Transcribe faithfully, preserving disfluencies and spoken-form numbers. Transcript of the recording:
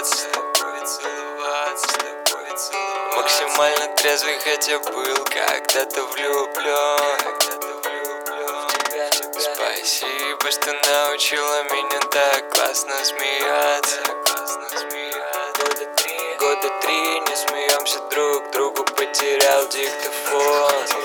целоваться, с тобой целоваться, с тобой целоваться. Максимально трезвый, хотя был когда-то влюблен. Спасибо, что научила меня так классно смеяться. Года три, года три не смеемся друг другу, потерял диктофон.